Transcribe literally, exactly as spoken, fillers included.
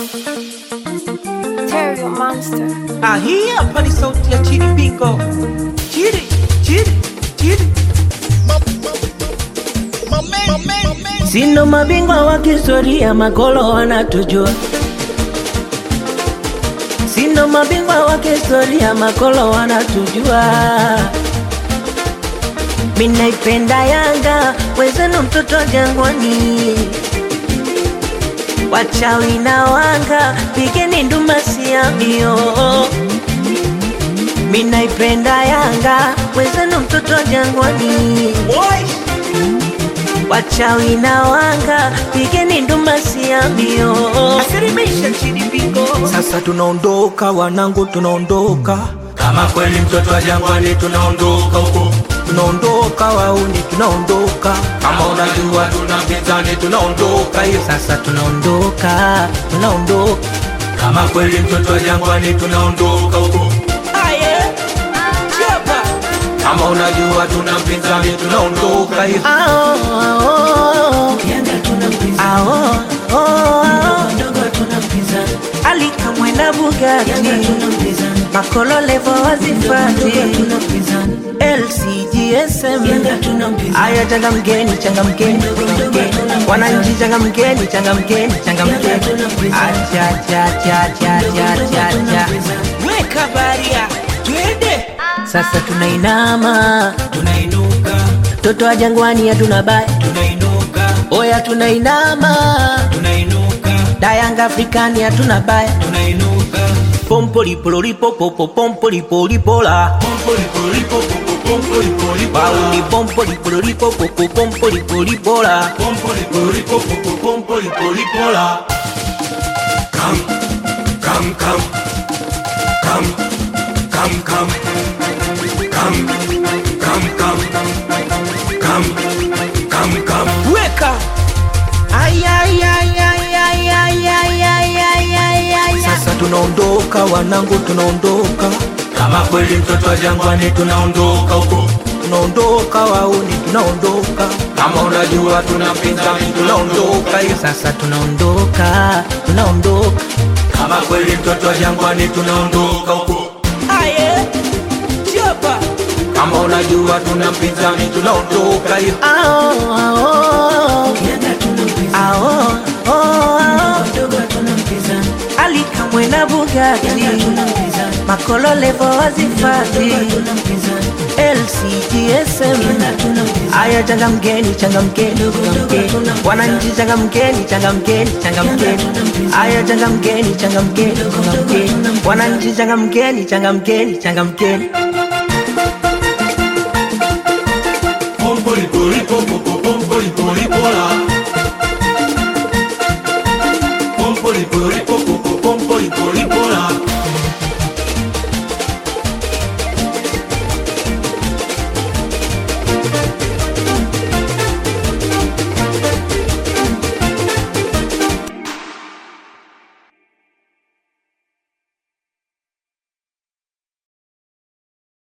Terrio Monster. Ah, hii hapa ni sauti ya Chidi Bingo. Chidi, Chidi, Chidi. Sino mabingwa wa kihistoria, makolo wanatujua. Sino mabingwa wa kihistoria, makolo wanatujua. Mimi naipenda Yanga, wezenu mtoto Jangwani. Wachawi na wanga, pigeni nduma siambio. Mimi naipenda Yanga, wezenu mtoto Jangwani. Wachawi na wanga, pigeni nduma siambio. Asirimisha Chidi Bingo. Sasa tunaondoka wanangu, tunaondoka. Kama kweli mtoto wa Jangwani tunaondoka huko. Tunaondoka wauni, tunaondoka. Kama unajua tuna mpinzani tunaondoka hiyo. Sasa tunaondoka, tunaondoka. Kama kweli mtoto wa Jangwani tunaondoka huko. Aye. Chapa. Kama unajua tuna mpinzani tunaondoka hiyo. Ao, ao, Yanga tuna mpinzani. ao, ao. Ndogo tuna mpinzani. Alika mwenda Bugatti. Yanga tuna mpinzani. Makolo levo wazifati. Ndogo tuna mpinzani. L C G S M. Yanga tuna mpinzani. Aya changa mgeni, changa mgeni, changa mgeni. Wananchi changa mgeni, changa mgeni, changa mgeni. Acha, cha, cha, cha, cha, cha, cha. Weka baria. Twende. Sasa tunainama, Tunainuka. toto wa Jangwani hatuna baya. Tunainuka. Oya tunainama, Tunainuka. Dayanga Afrikani hatuna baya. Tunainuka. Pompoli pololi popo pompoli poli pola. Pompoli poli popo pompoli poli pola. Bauni pompoli pololi popo pompoli poli pola. Pompoli poli popo pompoli poli pola. Come, come, come, come, come, come, come, come, come, come, come, come. Weka. Ay ay ay ay ay ay ay ay ay ay ay. Sasa tunaondoka wanangu, tunaondoka. Kama kweli mtoto wa Jangwani tunaondoka huko. Tunaondoka wauni, tunaondoka. Kama unajua tuna mpinzani tunaondoka hiyo. Sasa tunaondoka, tunaondoka. Kama kweli mtoto wa Jangwani tunaondoka huko. Aye. Chapa. Kama unajua tuna mpinzani tunaondoka hiyo. Ao, ao, Yanga tuna mpinzani. ao, ao. Ndogo tuna mpinzani. Alika mwenda Bugatti. Yanga tuna mpinzani. Makolo levo wazifati. Ndogo tuna mpinzani. L C G S M. Yanga tuna mpinzani. Aya changa mgeni, changa mgeni, changa mgeni. Wananchi changa mgeni, changa mgeni, changa mgeni. Aya changa mgeni, changa mgeni, changa mgeni. Wananchi changa mgeni, changa mgeni, changa mgeni.